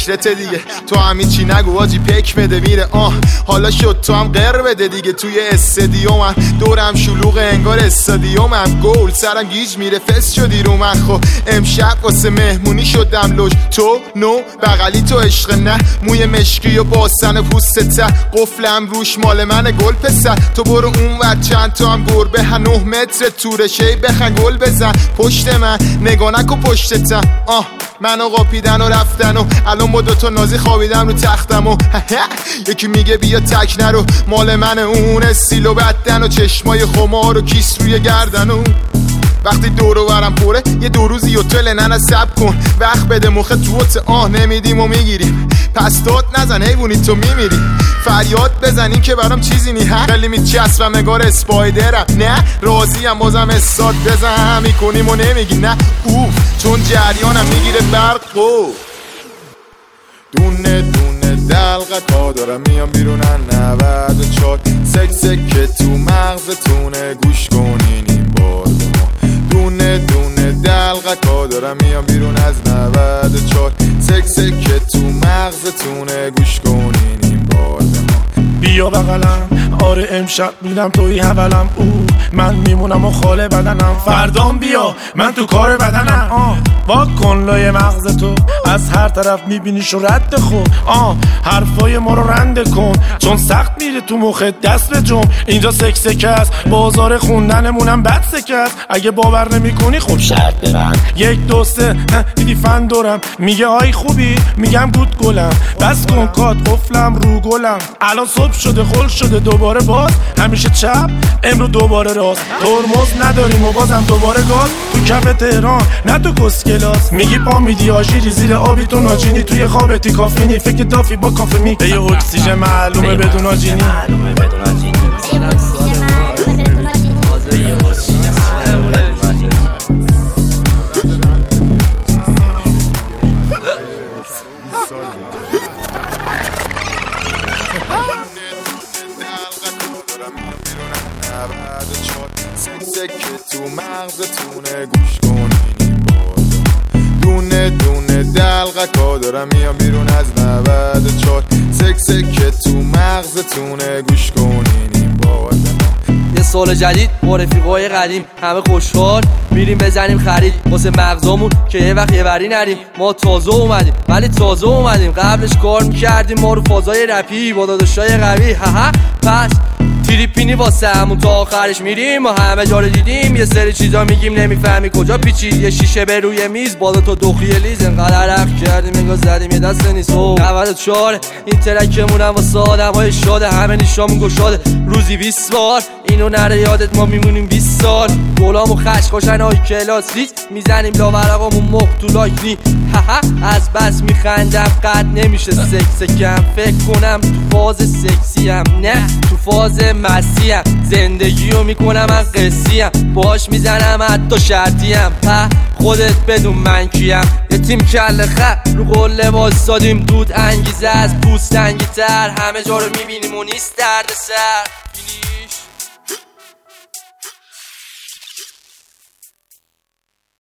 فکرت دیگه. تو همین چی نگو آجی پک بده میره. حالا شد تو هم غر بده دیگه. توی استادیومم دورم شلوغ انگار استادیومم. گل سرم گیج میره فس شدی رو من. خب امشب واسه مهمونی شدم لوش. تو نو بغلی تو عشق نه. موی مشکی و باسن پوست ته قفلم روش مال من گل پسر. تو برو اون ور چند تا هم گربه 9 متر تورشی بخن گل بزن پشت من. نگاه نکن پشتتم. منو قاپیدن و رفتن و الان با دوتا نازی خوابیدم رو تختم و یکی میگه بیا تک نرو مال من اون استیل و بدن و چشمای خمار و کیس روی گردن و وقتی دورو برم پره یه 2 روزی هتل ننه سب کن وقت بده مخ توت نمیدیم و میگیریم پس داد نزن حیوونی تو میمیری فریاد بزنین که برام چیزی نی خیلی میچسبم نگار اسپایدرم نه راضیم بازم استاد بزن میکنیم و نمیگی نه چون جریانم میگیره برق دونه دونه دلقه دارم میام بیرونن 94 سکه تو مغزتونه گوش کنین این بار دونه دونه دلقه دارم میام بیرون از 94 سکه تو مغزتونه گوش کنین این بار بیا بغلم آره امشب میدم توی حولم من میمونم و خاله بدنم فردام بیا من تو کار بدنم وا کن لای مغز تو از هر طرف میبینیش و رد خود حرفای ما رو رنده کن چون سخت میره تو مخت دست به جم اینجا سکه است بازار خوندنمونم بد سکه است اگه باور نمی کنی خب شرط برن 1 2 3 دیدی فن دورم میگه های خوبی میگم گود گلم بس کن کات قفلم رو گلم الان صبح شده خل شده دوباره باز همیشه چپ امرو دوباره راست ترمز نداریم و بازم دوباره گاز تو کف تهران نه تو کسکلاس میگی پا میدی آشیری زیر آبی تو ناجینی توی خوابتی کافینی فکر دافی با کافه می به یه اکسیژن معلومه بدون آجینی سکه تو مغزتونه گوش کنین این بار دونه دونه دلقه دارم میام بیرون از 94 سکه تو مغزتونه گوش کنین این بار یه سال جدید با رفیقای قدیم همه خوشحال میریم بزنیم خرید واسه مغزامون که یه وقت یه بری نریم ما تازه اومدیم ولی تازه اومدیم قبلش کار میکردیم ما رو فازای رپی با داداشای قوی پس تریپینی واسه همون تا آخرش میریم و همه جا رو دیدیم یه سری چیزا میگیم نمیفهمی کجا پیچید یه شیشه به روی میز بالا تو دخی لیز انقدر رفت کردیم انگار زدیم یه دست نیست 94 این ترکمونم واسه آدمای شاده همه نیشامون گشاده روزی 20 بار اینو نره یادت ما میمونیم 20 سال گلامو خش خوشن های کلاس ریز میزنیم لاورقامون مخ تو لایک نی از بس میخندم قد نمیشه سکسکم فکر کنم تو فاز سکسیم نه تو فاز مسیم زندگیو میکنم من قصیم باش میزنم حتی شرطیم خودت بدون من کیم یه تیم کل رو قله واسادیم دود انگیزه از پوست انگی تر همه جا رو میبینیم و نیست درد سر